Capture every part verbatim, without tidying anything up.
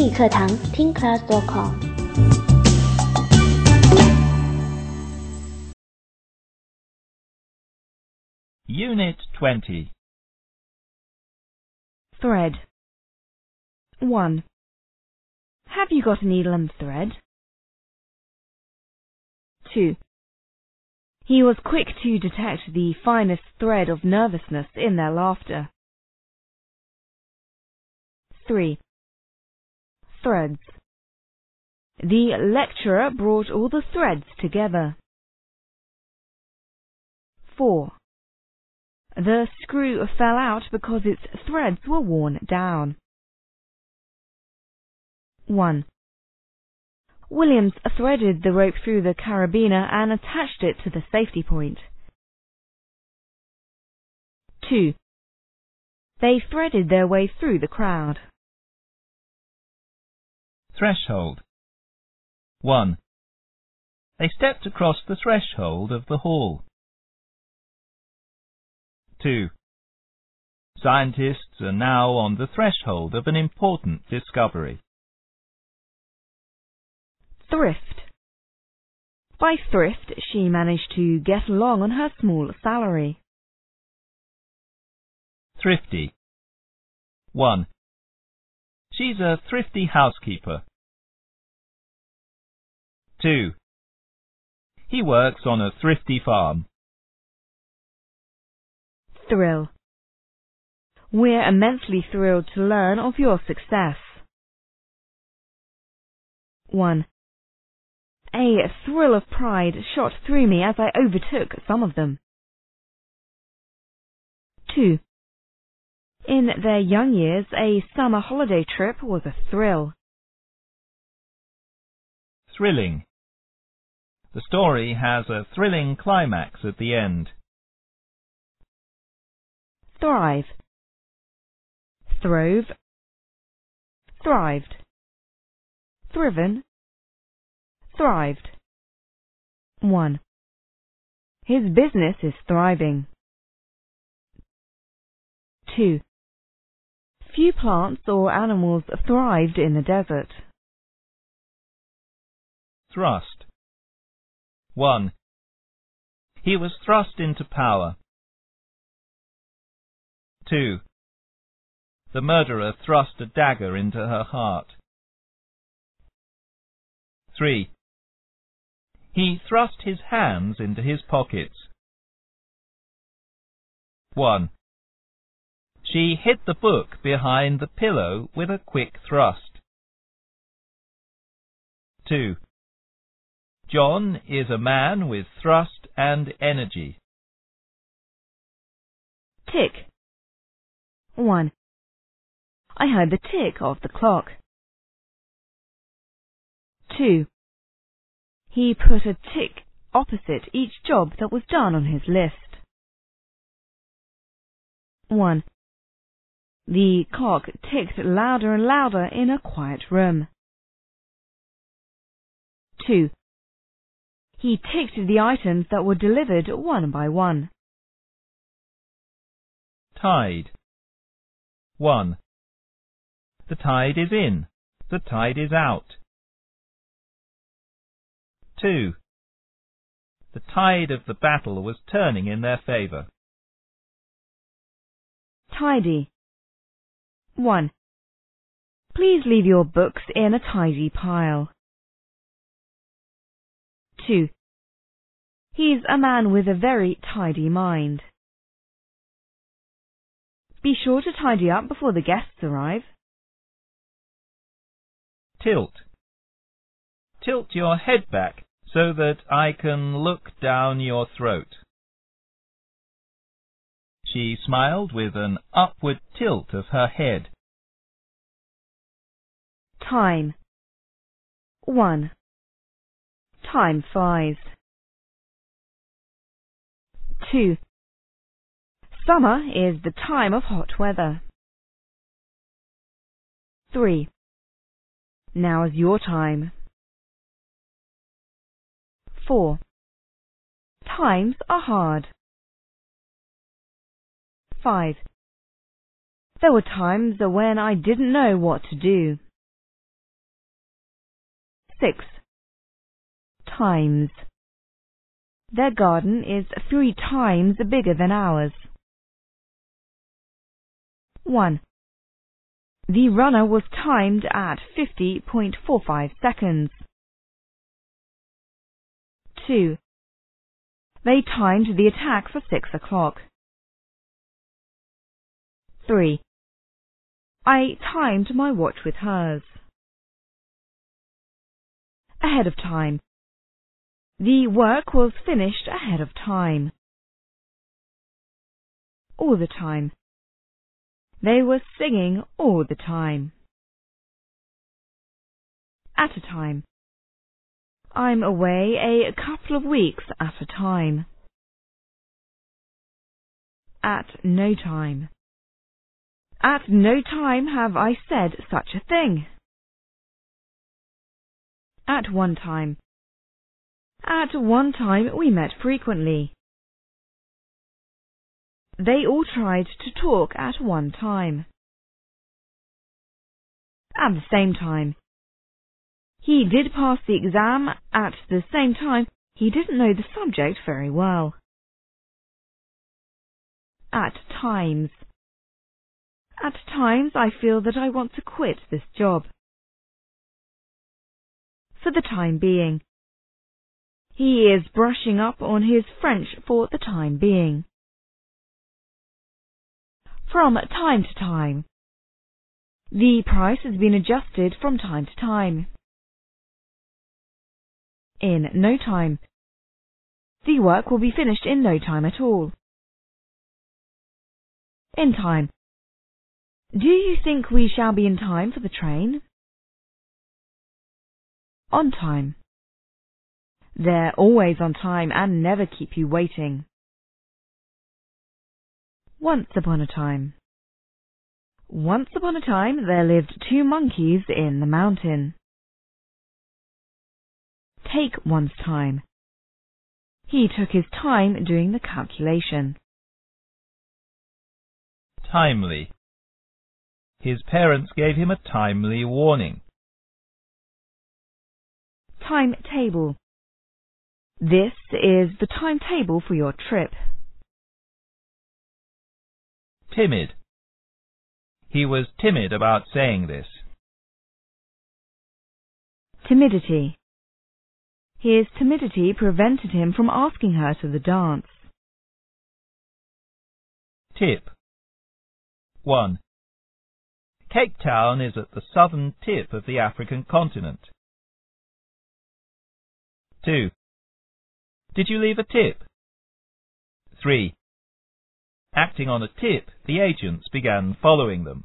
英语课堂听 class dot com。 Unit twenty. Thread. one. Have you got a needle and thread? two. He was quick to detect the finest thread of nervousness in their laughter. three. Threads. The lecturer brought all the threads together. four. The screw fell out because its threads were worn down. one. Williams threaded the rope through the carabiner and attached it to the safety point. two. They threaded their way through the crowd. Threshold. one. They stepped across the threshold of the hall. two. Scientists are now on the threshold of an important discovery. Thrift. By thrift, she managed to get along on her small salary. Thrifty. one. She's a thrifty housekeeper. two. He works on a thrifty farm. Thrill. We're immensely thrilled to learn of your success. one. A thrill of pride shot through me as I overtook some of them. two. In their young years, a summer holiday trip was a thrill. Thrilling. The story has a thrilling climax at the end. Thrive. Throve. Thrived. Thriven. Thrived. one. His business is thriving. two. Few plants or animals thrived in the desert. Thrust. one. He was thrust into power. two. The murderer thrust a dagger into her heart. three. He thrust his hands into his pockets. one. She hid the book behind the pillow with a quick thrust. two. John is a man with thrust and energy. Tick. one. I heard the tick of the clock. two. He put a tick opposite each job that was done on his list. one. The clock ticked louder and louder in a quiet room. two. He ticked the items that were delivered one by one. Tide. one. The tide is in. The tide is out. two. The tide of the battle was turning in their favour. Tidy. one. Please leave your books in a tidy pile. two. He's a man with a very tidy mind. Be sure to tidy up before the guests arrive. Tilt. Tilt your head back so that I can look down your throat. She smiled with an upward tilt of her head. Time. one. Time flies. two. Summer is the time of hot weather. three. Now is your time. four. Times are hard. five. There were times when I didn't know what to do. six. Times. Their garden is three times bigger than ours. one. The runner was timed at fifty point four five seconds. two. They timed the attack for six o'clock. three. I timed my watch with hers. Ahead of time. The work was finished ahead of time. All the time. They were singing all the time. At a time. I'm away a couple of weeks at a time. At no time. At no time have I said such a thing. At one time. At one time we met frequently. They all tried to talk at one time. At the same time. He did pass the exam at the same time. He didn't know the subject very well. At times. At times I feel that I want to quit this job. For the time being. He is brushing up on his French for the time being. From time to time. The price has been adjusted from time to time. In no time. The work will be finished in no time at all. In time. Do you think we shall be in time for the train? On time. They're always on time and never keep you waiting. Once upon a time. Once upon a time there lived two monkeys in the mountain. Take one's time. He took his time doing the calculation. Timely. His parents gave him a timely warning. Timetable. This is the timetable for your trip. Timid. He was timid about saying this. Timidity. His timidity prevented him from asking her to the dance. Tip. one. Cape Town is at the southern tip of the African continent. two. Did you leave a tip? three. Acting on a tip, the agents began following them.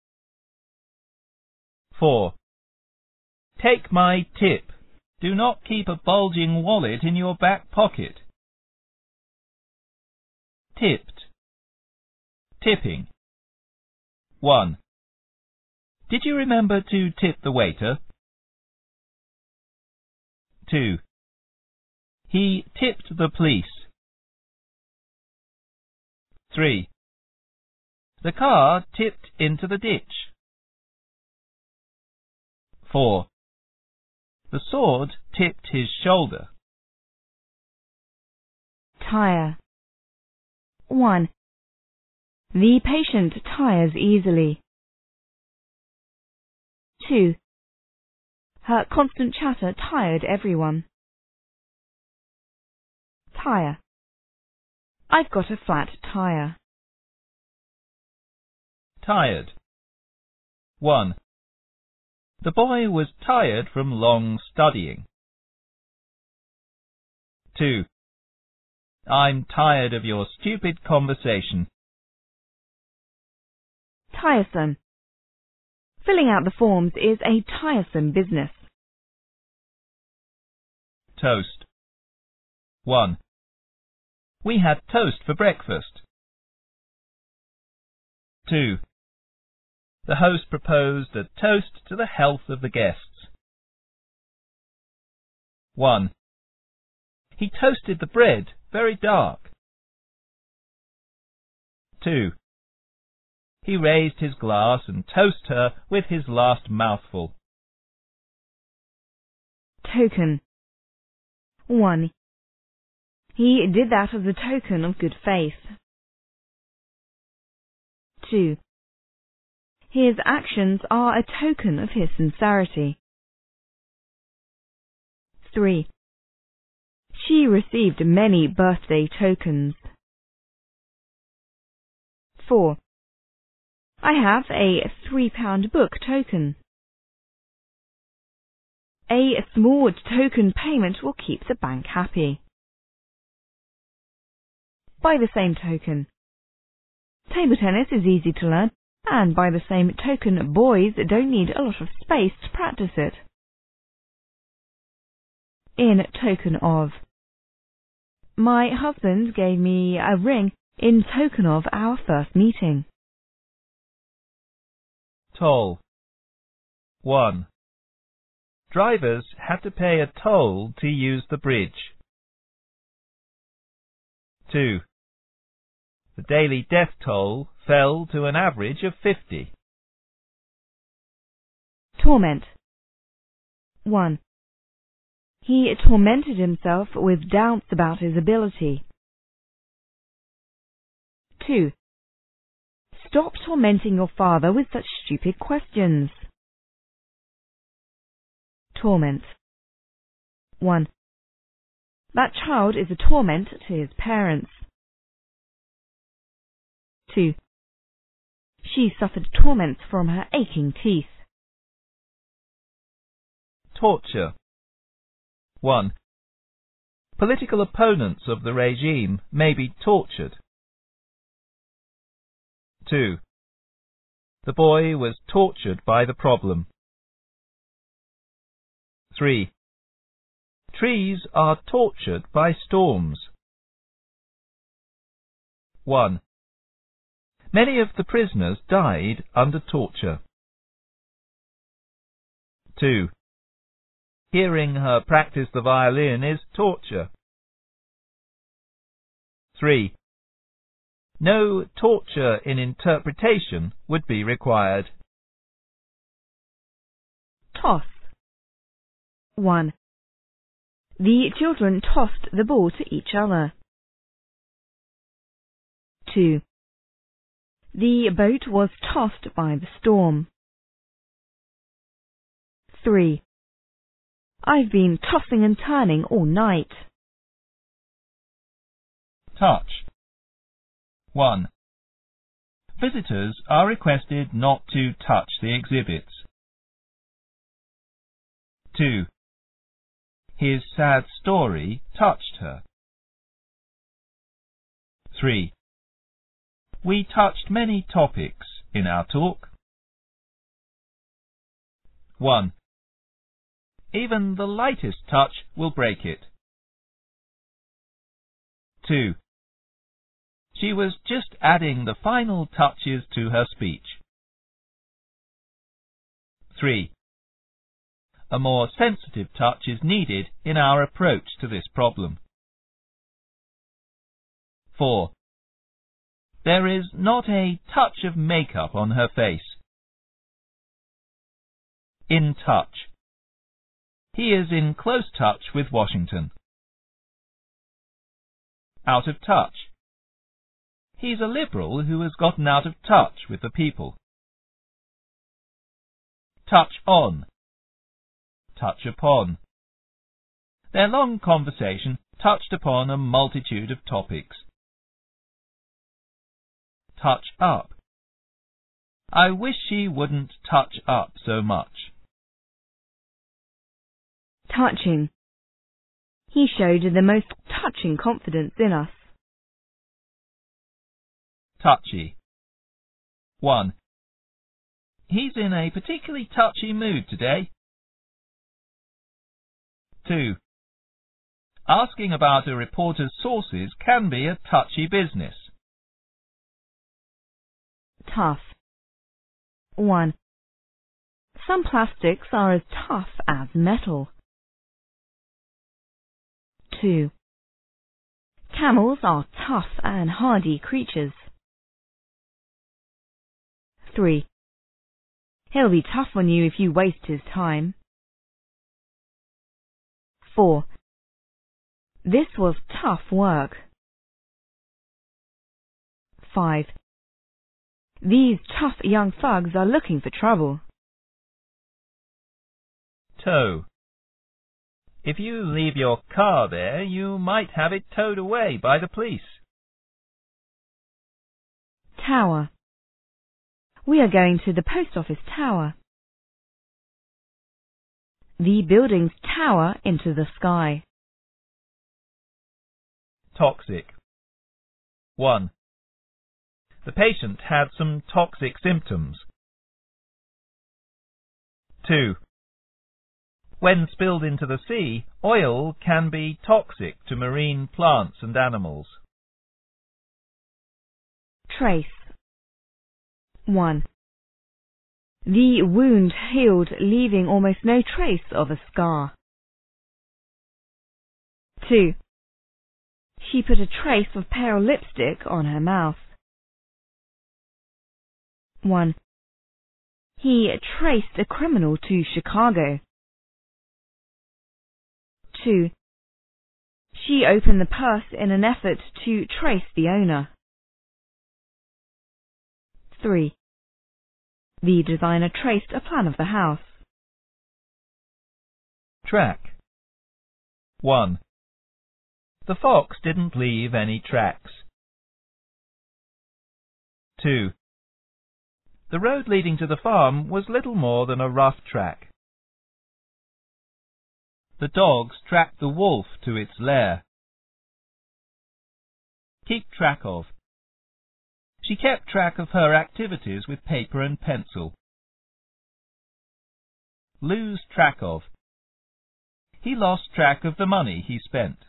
four. Take my tip. Do not keep a bulging wallet in your back pocket. Tipped. Tipping. one. Did you remember to tip the waiter? two. He tipped the police. three. The car tipped into the ditch. four. The sword tipped his shoulder. Tire. one. The patient tires easily. two. Her constant chatter tired everyone. Tire. I've got a flat tire. Tired. one. The boy was tired from long studying. two. I'm tired of your stupid conversation. Tiresome. Filling out the forms is a tiresome business. Toast. one. We had toast for breakfast. two. The host proposed a toast to the health of the guests. one. He toasted the bread very dark. two. He raised his glass and toasted her with his last mouthful. Token. one. He did that as a token of good faith. two. His actions are a token of his sincerity. three. She received many birthday tokens. four. I have a three-pound book token. A small token payment will keep the bank happy. By the same token. Table tennis is easy to learn, and by the same token, boys don't need a lot of space to practice it. In token of. My husband gave me a ring in token of our first meeting. Toll. one. Drivers had to pay a toll to use the bridge. two. The daily death toll fell to an average of fifty. Torment. one. He tormented himself with doubts about his ability. two. Stop tormenting your father with such stupid questions. Torment. one. That child is a torment to his parents. two. She suffered torments from her aching teeth. Torture. one. Political opponents of the regime may be tortured. two. The boy was tortured by the problem. three. Trees are tortured by storms. one. Many of the prisoners died under torture. two. Hearing her practice the violin is torture. three. No torture in interpretation would be required. Toss. one. The children tossed the ball to each other. two. The boat was tossed by the storm. three. I've been tossing and turning all night. Touch. one. Visitors are requested not to touch the exhibits. two. His sad story touched her. three. We touched many topics in our talk. one. Even the lightest touch will break it. two. She was just adding the final touches to her speech. three. A more sensitive touch is needed in our approach to this problem. four. There is not a touch of makeup on her face. In touch. He is in close touch with Washington. Out of touch. He's a liberal who has gotten out of touch with the people. Touch on. Touch upon. Their long conversation touched upon a multitude of topics. Touch up. I wish she wouldn't touch up so much. Touching. He showed the most touching confidence in us. Touchy. one. He's in a particularly touchy mood today. two. Asking about a reporter's sources can be a touchy business. Tough. one. Some plastics are as tough as metal. two. Camels are tough and hardy creatures. three. He'll be tough on you if you waste his time. four. This was tough work. five. These tough young thugs are looking for trouble. Tow. If you leave your car there, you might have it towed away by the police. Tower. We are going to the post office tower. The buildings tower into the sky. Toxic. one. The patient had some toxic symptoms. two. When spilled into the sea, oil can be toxic to marine plants and animals. Trace. one. The wound healed, leaving almost no trace of a scar. two. She put a trace of pale lipstick on her mouth. one. He traced a criminal to Chicago. two. She opened the purse in an effort to trace the owner. three. The designer traced a plan of the house. Track. one. The fox didn't leave any tracks. two. The road leading to the farm was little more than a rough track. The dogs tracked the wolf to its lair. Keep track of. She kept track of her activities with paper and pencil. Lose track of. He lost track of the money he spent.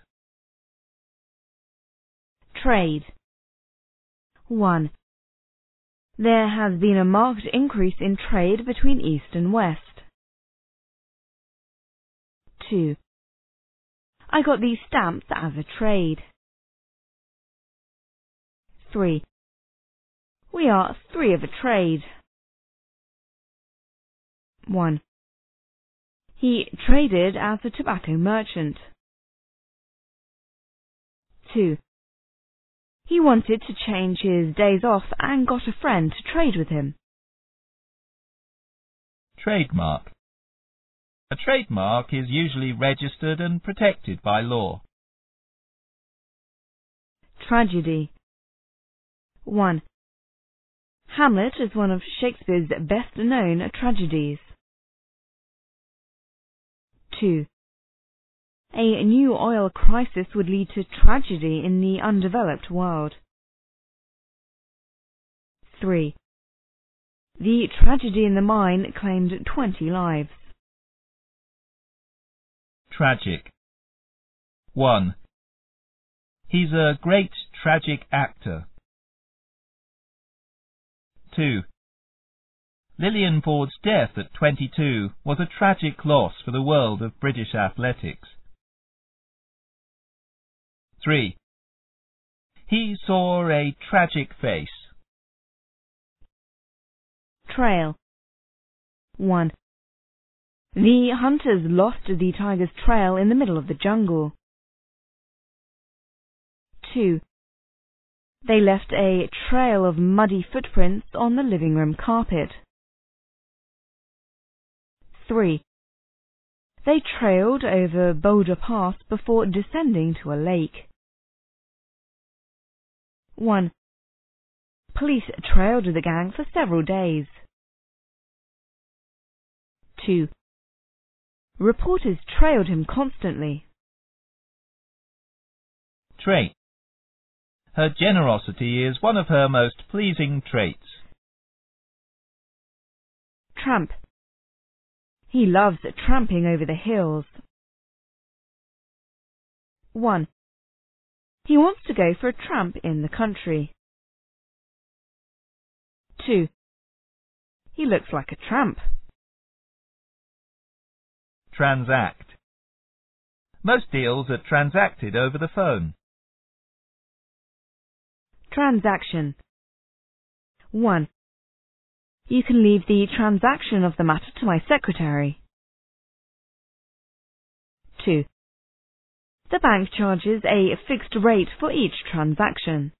Trade. one. There has been a marked increase in trade between East and West. two. I got these stamps as a trade. three. We are three of a trade. one. He traded as a tobacco merchant. two. He wanted to change his days off and got a friend to trade with him. Trademark. A trademark is usually registered and protected by law. Tragedy. one. Hamlet is one of Shakespeare's best-known tragedies. two. A new oil crisis would lead to tragedy in the undeveloped world. three. The tragedy in the mine claimed twenty lives. Tragic. one. He's a great tragic actor. two. Lillian Ford's death at twenty-two was a tragic loss for the world of British athletics. three. He saw a tragic face. Trail. one. The hunters lost the tiger's trail in the middle of the jungle. two. They left a trail of muddy footprints on the living room carpet. three. They trailed over Boulder Pass before descending to a lake. one. Police trailed the gang for several days. two. Reporters trailed him constantly. Trait. Her generosity is one of her most pleasing traits. Tramp. He loves tramping over the hills. one. He wants to go for a tramp in the country. two. He looks like a tramp. Transact. Most deals are transacted over the phone. Transaction. one. You can leave the transaction of the matter to my secretary. two. The bank charges a fixed rate for each transaction.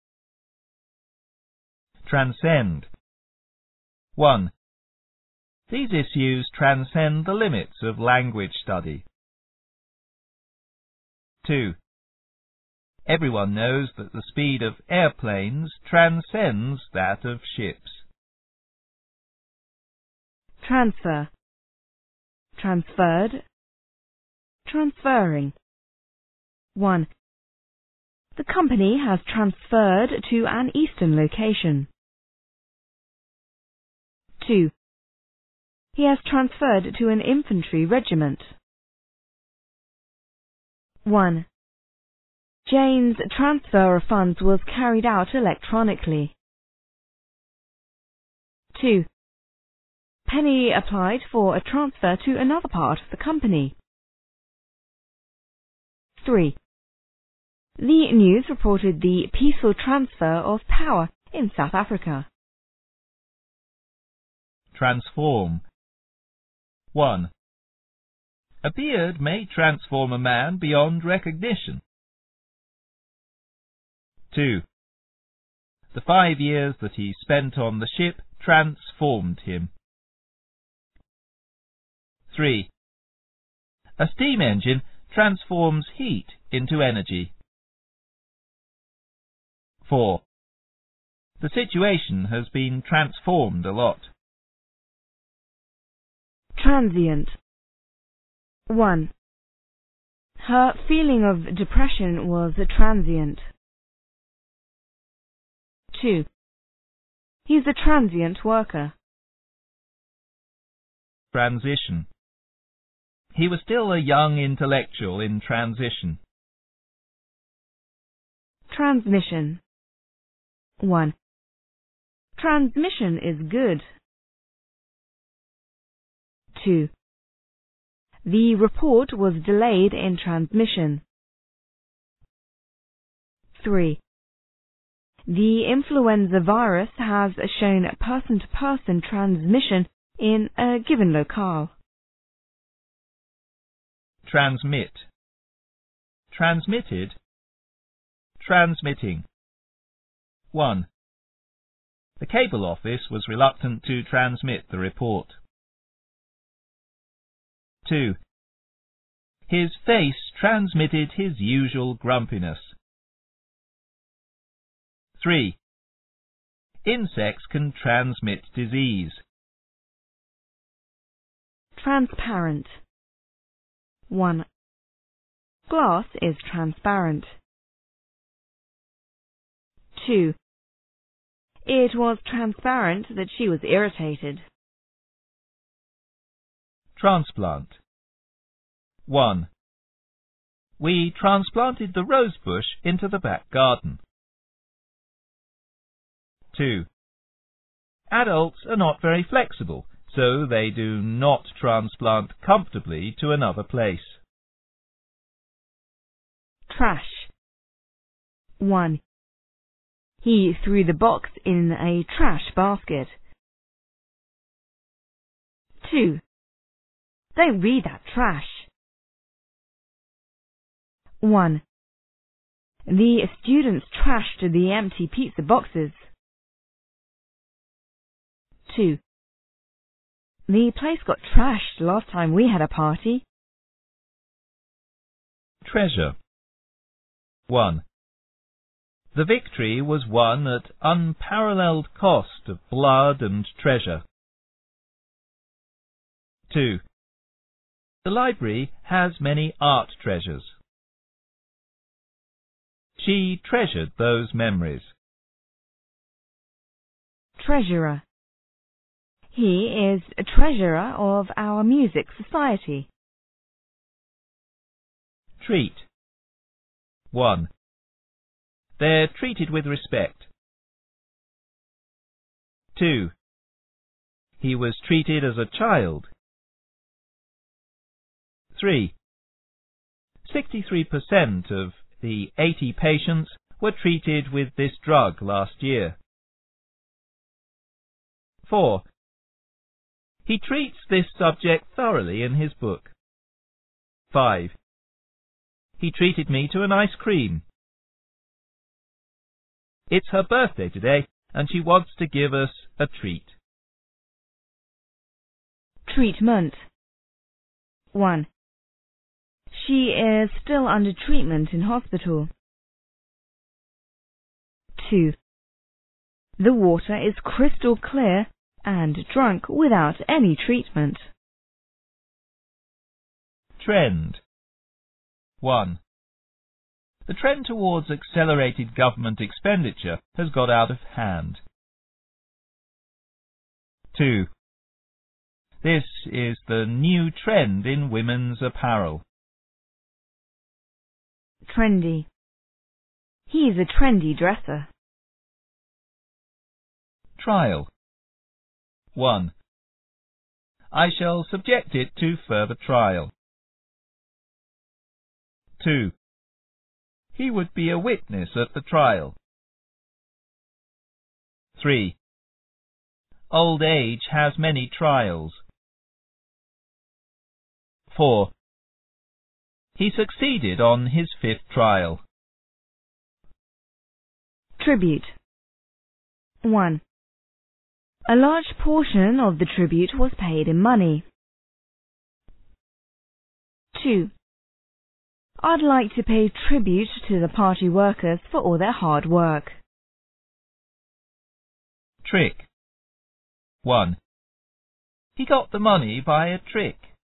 Transcend. one. These issues transcend the limits of language study. two. Everyone knows that the speed of airplanes transcends that of ships. Transfer. Transferred. Transferring. one. The company has transferred to an eastern location. two. He has transferred to an infantry regiment. one. Jane's transfer of funds was carried out electronically. two. Penny applied for a transfer to another part of the company. three. The news reported the peaceful transfer of power in South Africa. Transform. one. A beard may transform a man beyond recognition. two. The five years that he spent on the ship transformed him. three. A steam engine transforms heat into energy. four. The situation has been transformed a lot. Transient. one. Her feeling of depression was transient. two. He's a transient worker. Transition. He was still a young intellectual in transition. Transmission. one. Transmission is good. two. The report was delayed in transmission. three. The influenza virus has shown person-to-person transmission in a given locale. Transmit. Transmitted. Transmitting. one. The cable office was reluctant to transmit the report. two. His face transmitted his usual grumpiness. three. Insects can transmit disease. Transparent. one. Glass is transparent. two. It was transparent that she was irritated. Transplant. one. We transplanted the rose bush into the back garden. two. Adults are not very flexible, so they do not transplant comfortably to another place. Trash. one. He threw the box in a trash basket. two. Don't read that trash. one. The students trashed the empty pizza boxes. two. The place got trashed last time we had a party. Treasure. one. The victory was won at unparalleled cost of blood and treasure. two. The library has many art treasures. She treasured those memories. Treasurer. He is a treasurer of our music society. Treat. one. They're treated with respect. two. He was treated as a child. three. sixty-three percent of the eighty patients were treated with this drug last year. four. He treats this subject thoroughly in his book. five. he treated me to an ice cream. It's her birthday today, and she wants to give us a treat. Treatment. one. She is still under treatment in hospital. two. The water is crystal clear and drunk without any treatment. Trend. one. The trend towards accelerated government expenditure has got out of hand. two. This is the new trend in women's apparel. Trendy. He's a trendy dresser. Trial. one. I shall subject it to further trial. two. He would be a witness at the trial. three. Old age has many trials. four. He succeeded on his fifth trial. Tribute. one. A large portion of the tribute was paid in money. two. I'd like to pay tribute to the party workers for all their hard work. Trick. one. He got the money by a trick.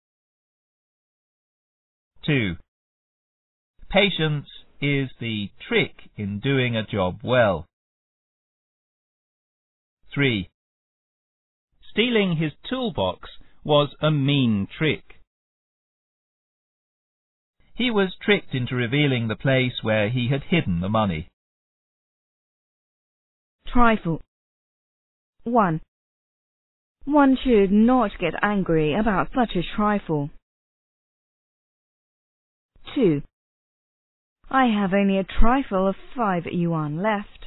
two. Patience is the trick in doing a job well. three. Stealing his toolbox was a mean trick. He was tricked into revealing the place where he had hidden the money. Trifle. one. One should not get angry about such a trifle. two. I have only a trifle of five yuan left.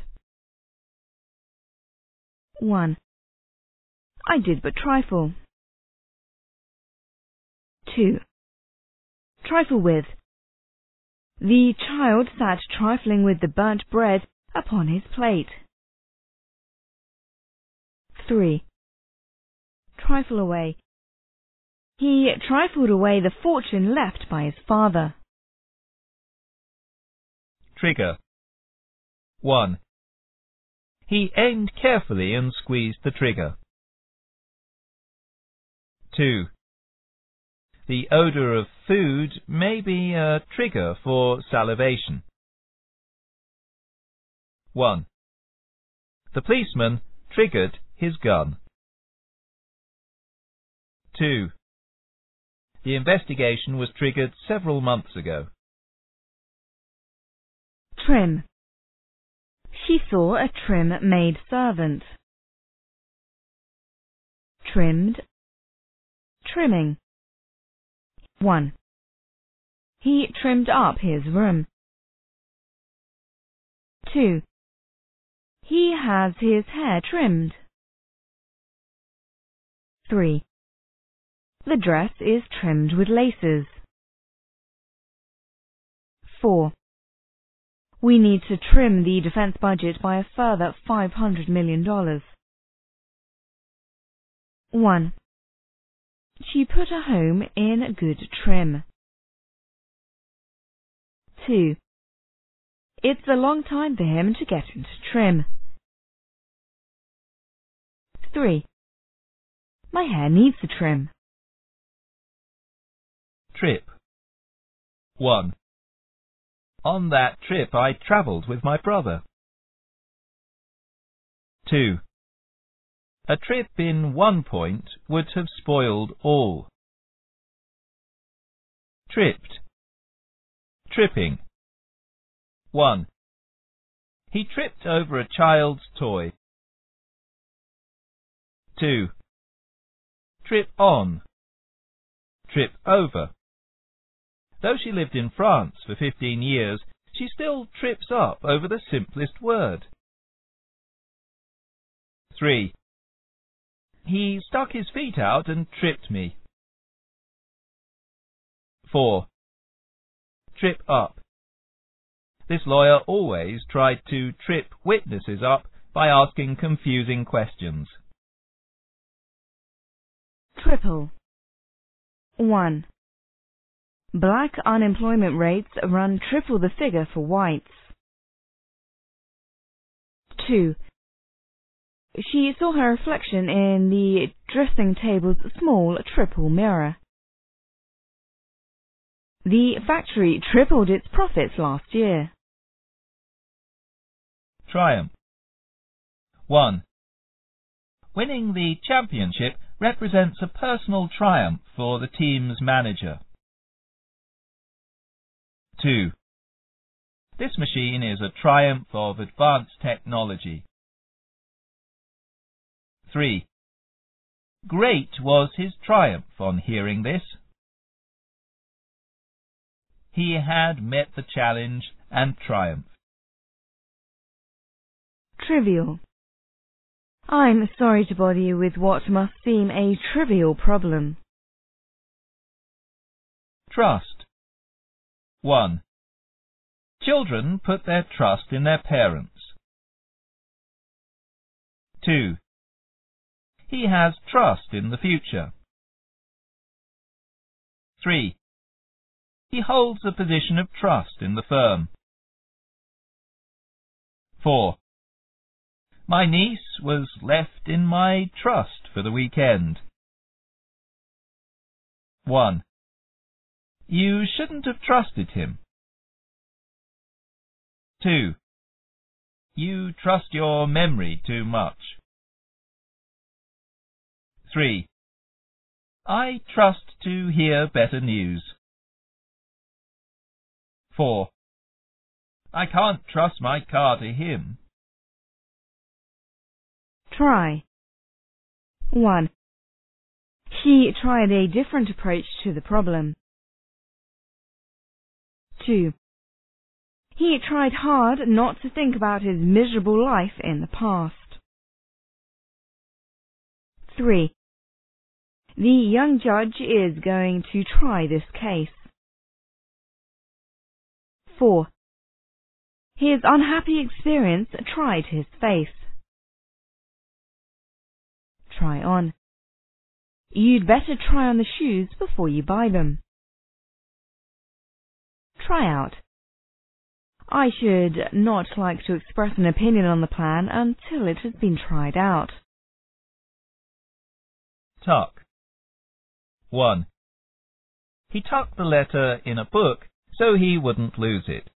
one. I did but trifle. two. Trifle with. The child sat trifling with the burnt bread upon his plate. three. Trifle away. He trifled away the fortune left by his father. Trigger. one. He aimed carefully and squeezed the trigger. two. The odour of food may be a trigger for salivation. one. The policeman triggered his gun. two. The investigation was triggered several months ago. Trim. She saw a trim maid servant. Trimmed. Trimming. one. He trimmed up his room. two. He has his hair trimmed. three. The dress is trimmed with laces. four. We need to trim the defense budget by a further five hundred million dollars. one. She put her home in good trim. two. It's a long time for him to get into trim. three. My hair needs a trim. Trip. one. On that trip I travelled with my brother. two. A trip in one point would have spoiled all. Tripped. Tripping. one. He tripped over a child's toy. two. Trip on. Trip over. Though she lived in France for fifteen years, she still trips up over the simplest word. three. He stuck his feet out and tripped me. four. trip up. This lawyer always tried to trip witnesses up by asking confusing questions. Triple. one. Black unemployment rates run triple the figure for whites. two. She saw her reflection in the dressing table's small triple mirror. The factory tripled its profits last year. Triumph. one. Winning the championship represents a personal triumph for the team's manager. two. This machine is a triumph of advanced technology. three. Great was his triumph on hearing this. He had met the challenge and triumphed. Trivial. I'm sorry to bother you with what must seem a trivial problem. Trust. one. Children put their trust in their parents. two. He has trust in the future. three. He holds a position of trust in the firm. four. My niece was left in my trust for the weekend. one. You shouldn't have trusted him. two. You trust your memory too much. three. I trust to hear better news. four. I can't trust my car to him. Try. one. She tried a different approach to the problem. two. He tried hard not to think about his miserable life in the past. three. The young judge is going to try this case. four. His unhappy experience tried his face. Try on. You'd better try on the shoes before you buy them. Try out. I should not like to express an opinion on the plan until it has been tried out. Tuck. one. He tucked the letter in a book so he wouldn't lose it.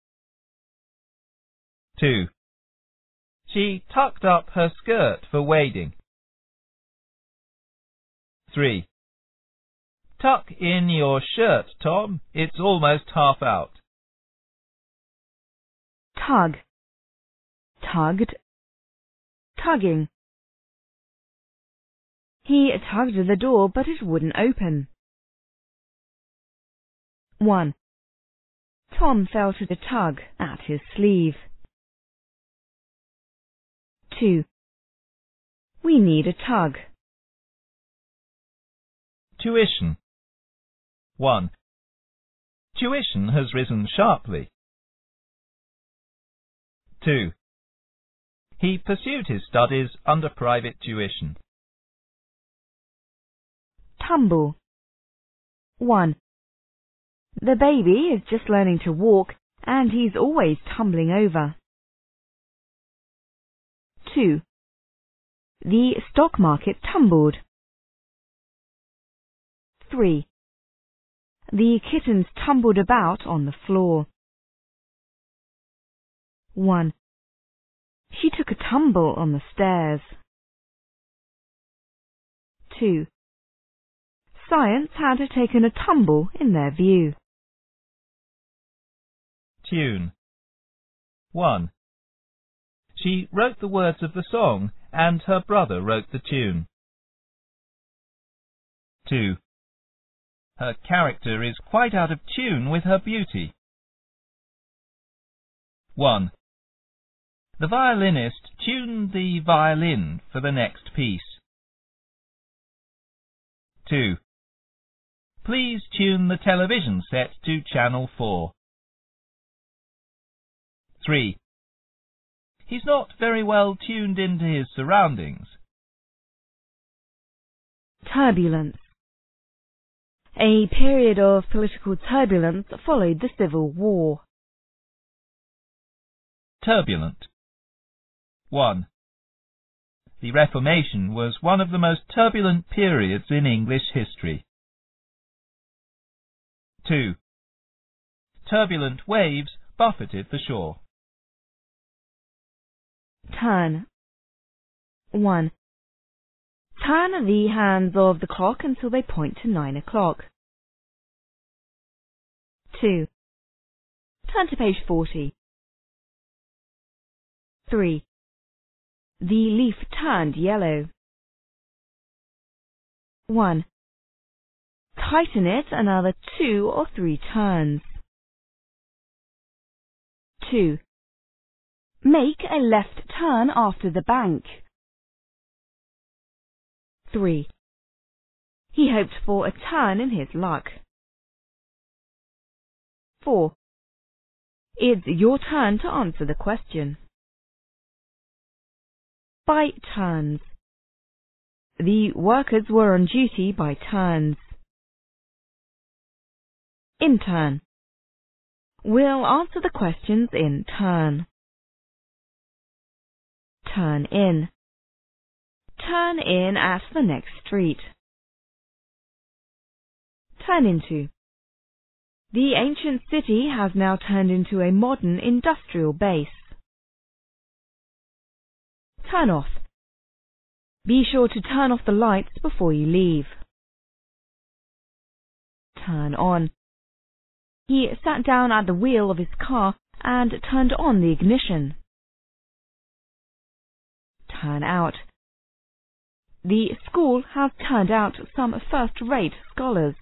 two. She tucked up her skirt for wading. three. Tuck in your shirt, Tom. It's almost half out. Tug. Tugged. Tugging. He tugged at the door, but it wouldn't open. one. Tom felt a tug at his sleeve. two. We need a tug. Tuition. one. Tuition has risen sharply. two. He pursued his studies under private tuition. Tumble. one. The baby is just learning to walk, and he's always tumbling over. two. The stock market tumbled. three. The kittens tumbled about on the floor. one. She took a tumble on the stairs. two. Science had taken a tumble in their view. Tune. one. She wrote the words of the song, and her brother wrote the tune. two. Her character is quite out of tune with her beauty. one. The violinist tuned the violin for the next piece. two. Please tune the television set to channel four. three. He's not very well tuned into his surroundings. Turbulence. A period of political turbulence followed the Civil War. Turbulent. one. The Reformation was one of the most turbulent periods in English history. two. Turbulent waves buffeted the shore. Turn. one. Turn the hands of the clock until they point to nine o'clock. two. Turn to page forty. three. The leaf turned yellow. one. Tighten it another two or three turns. two. Make a left turn after the bank. three. He hoped for a turn in his luck. four. It's your turn to answer the question. By turns. The workers were on duty by turns. In turn. We'll answer the questions in turn. Turn in. Turn in at the next street. Turn into. The ancient city has now turned into a modern industrial base. Turn off. Be sure to turn off the lights before you leave. Turn on. He sat down at the wheel of his car and turned on the ignition. Turn out. The school has turned out some first-rate scholars.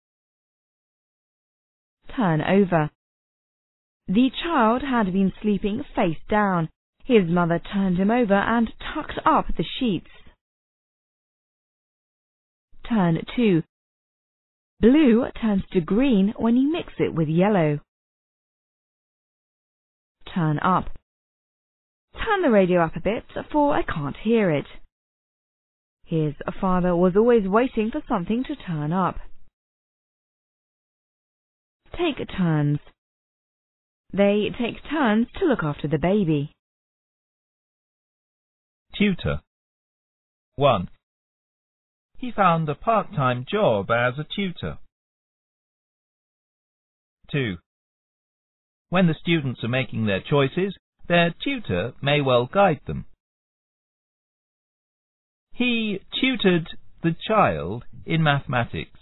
Turn over. The child had been sleeping face down. His mother turned him over and tucked up the sheets. Turn to. Blue turns to green when you mix it with yellow. Turn up. Turn the radio up a bit, for I can't hear it. His father was always waiting for something to turn up. Take turns. They take turns to look after the baby. Tutor. one. He found a part-time job as a tutor. two. When the students are making their choices, their tutor may well guide them. He tutored the child in mathematics.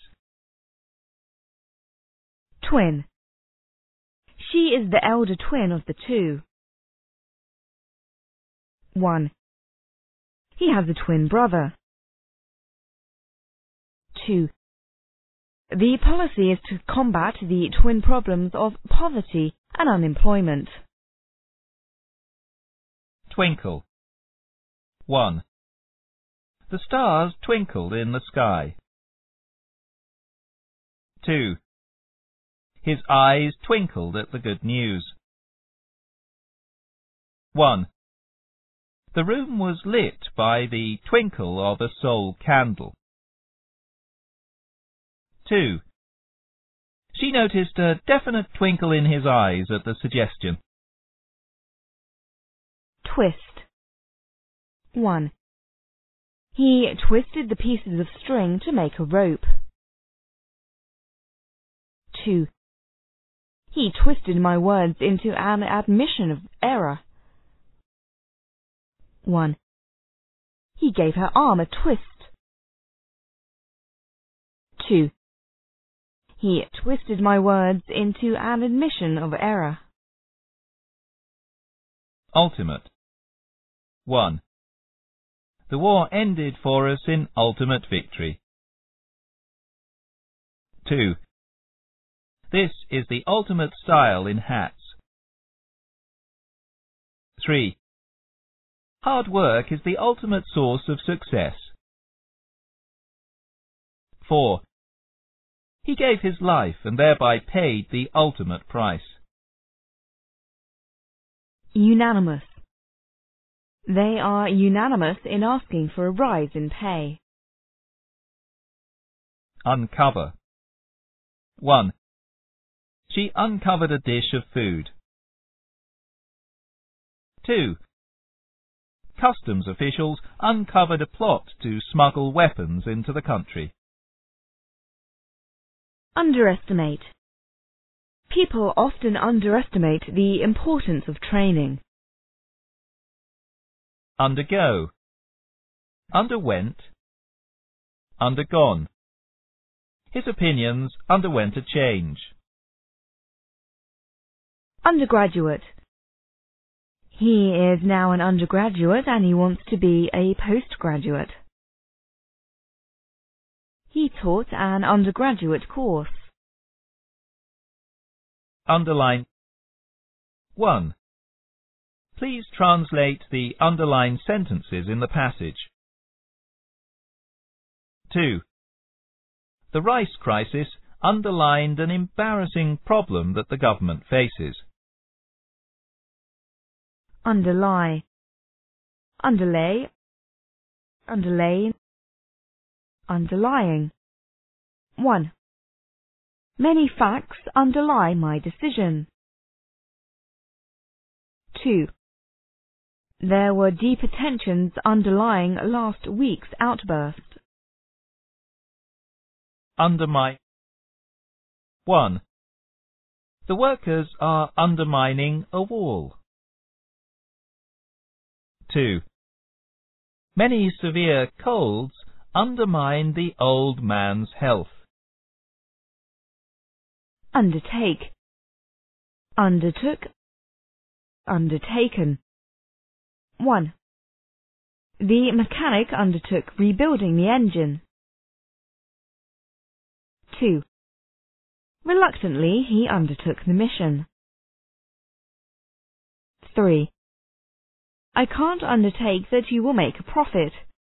Twin. She is the elder twin of the two. one. He has a twin brother. two. The policy is to combat the twin problems of poverty and unemployment. Twinkle. one. The stars twinkled in the sky. two. His eyes twinkled at the good news. one. The room was lit by the twinkle of a soul candle. two. She noticed a definite twinkle in his eyes at the suggestion. Twist. one. He twisted the pieces of string to make a rope. two. He twisted my words into an admission of error. one. He gave her arm a twist. two. He twisted my words into an admission of error. Ultimate. one. The war ended for us in ultimate victory. two. This is the ultimate style in hats. three. Hard work is the ultimate source of success. four. He gave his life and thereby paid the ultimate price. Unanimous. They are unanimous in asking for a rise in pay. Uncover. one. She uncovered a dish of food. two. Customs officials uncovered a plot to smuggle weapons into the country. Underestimate. People often underestimate the importance of training. Undergo. Underwent. Undergone. His opinions underwent a change. Undergraduate. He is now an undergraduate and he wants to be a postgraduate. He taught an undergraduate course. Underline. one. Please translate the underlined sentences in the passage. two. The rice crisis underlined an embarrassing problem that the government faces. Underlie. Underlay. Underlay. Underlying. one. Many facts underlie my decision. two. There were deeper tensions underlying last week's outburst. Undermine. one. The workers are undermining a wall. two. Many severe colds undermine the old man's health. Undertake. Undertook. Undertaken. one. The mechanic undertook rebuilding the engine. two. Reluctantly, he undertook the mission. three. I can't undertake that you will make a profit.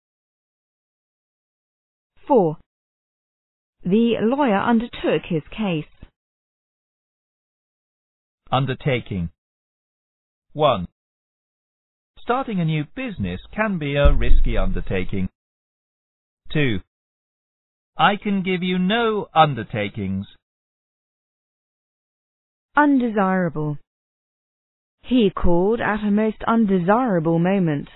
four. The lawyer undertook his case. Undertaking. one. Starting a new business can be a risky undertaking. two. I can give you no undertakings. Undesirable. He called at a most undesirable moment.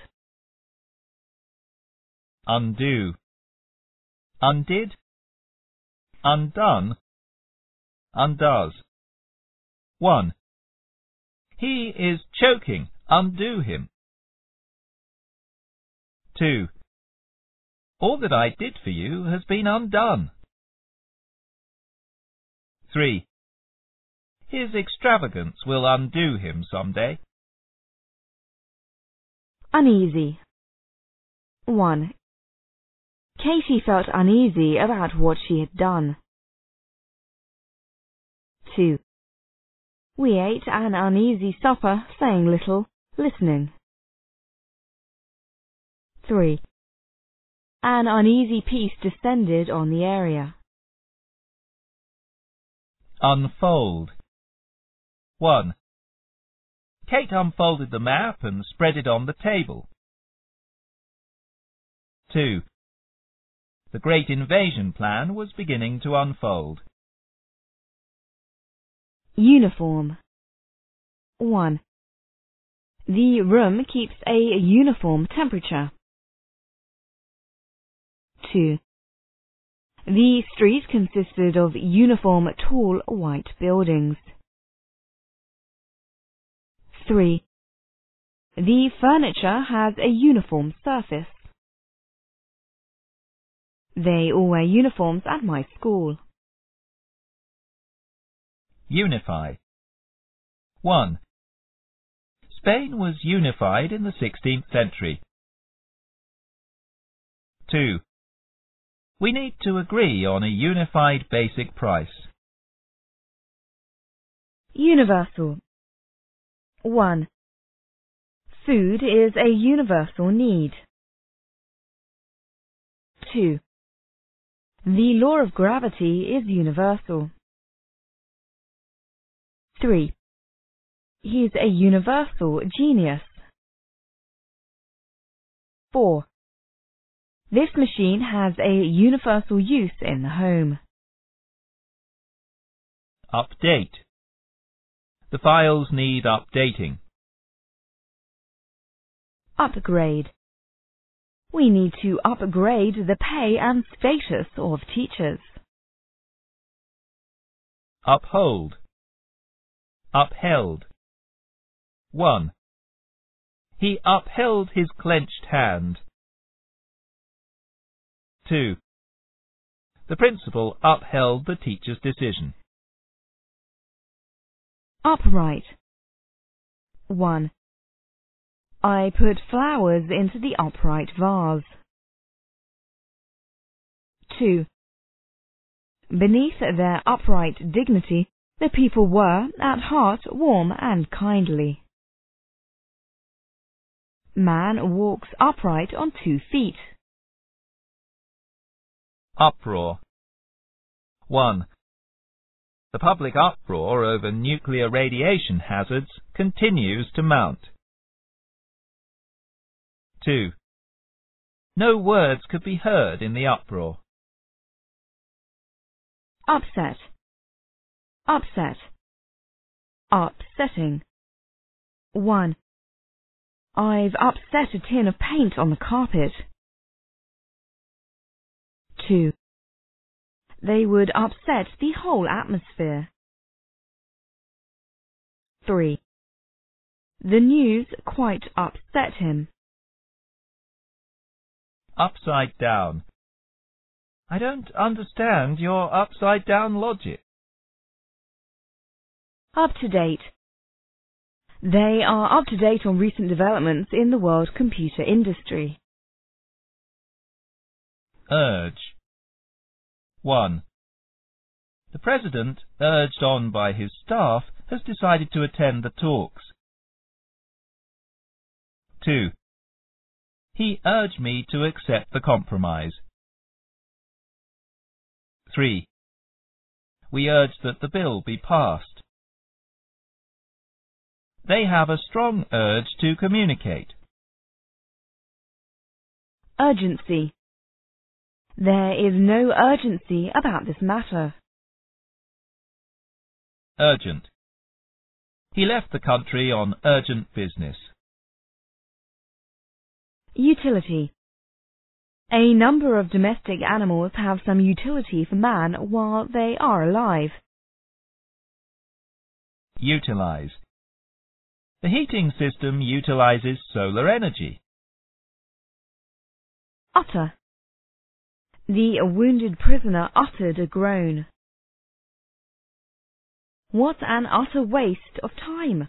Undo. Undid. Undone. Undoes. one. He is choking. Undo him. two. All that I did for you has been undone. three. His extravagance will undo him some day. Uneasy. one. Katie felt uneasy about what she had done. two. We ate an uneasy supper, saying little, listening. three. An uneasy peace descended on the area. Unfold. one. Kate unfolded the map and spread it on the table. two. The Great Invasion plan was beginning to unfold. Uniform. one. The room keeps a uniform temperature. two. The street consisted of uniform tall white buildings. three. The furniture has a uniform surface. They all wear uniforms at my school. Unify. one. Spain was unified in the sixteenth century. two. We need to agree on a unified basic price. Universal. one. Food is a universal need. two. The law of gravity is universal. three. he's a universal genius. four. This machine has a universal use in the home. Update. The files need updating. Upgrade. We need to upgrade the pay and status of teachers. Uphold. Upheld. one. He upheld his clenched hand. two. The principal upheld the teacher's decision. Upright. one. I put flowers into the upright vase. two. Beneath their upright dignity, the people were, at heart, warm and kindly. Man walks upright on two feet. Uproar. one. The public uproar over nuclear radiation hazards continues to mount. two. No words could be heard in the uproar. Upset. Upset. Upsetting. one. I've upset a tin of paint on the carpet. two. They would upset the whole atmosphere. three. The news quite upset him. Upside down. I don't understand your upside down logic. Up to date. They are up to date on recent developments in the world computer industry. Urge. one. The President, urged on by his staff, has decided to attend the talks. two. He urged me to accept the compromise. three. We urge that the bill be passed. They have a strong urge to communicate. Urgency. There is no urgency about this matter. Urgent. He left the country on urgent business. Utility. A number of domestic animals have some utility for man while they are alive. Utilize. The heating system utilizes solar energy. Utter. The wounded prisoner uttered a groan. What an utter waste of time!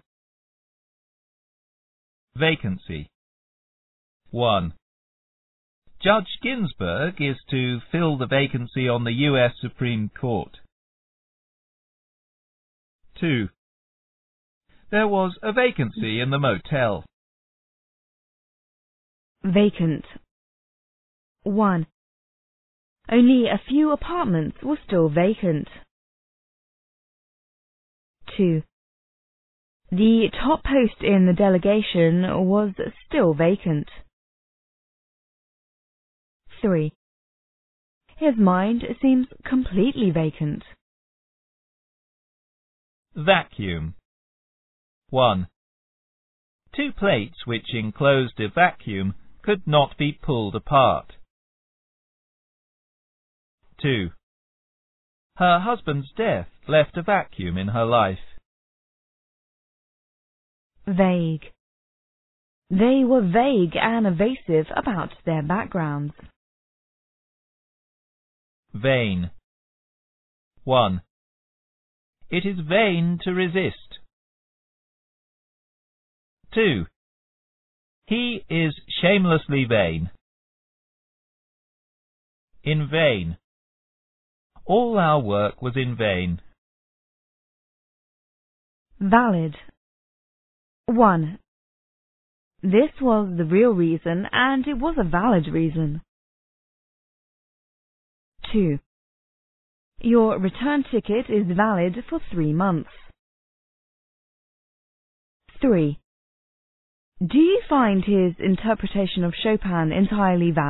Vacancy. one. Judge Ginsburg is to fill the vacancy on the U S Supreme Court. two. There was a vacancy in the motel. Vacant. one. Only a few apartments were still vacant. two. The top post in the delegation was still vacant. three. His mind seems completely vacant. Vacuum. one. Two plates which enclosed a vacuum could not be pulled apart. two. Her husband's death left a vacuum in her life. Vague. They were vague and evasive about their backgrounds. Vain. one. It is vain to resist. two. He is shamelessly vain. In vain. All our work was in vain. Valid. one. This was the real reason, and it was a valid reason. two. Your return ticket is valid for three months. three. Do you find his interpretation of Chopin entirely valid?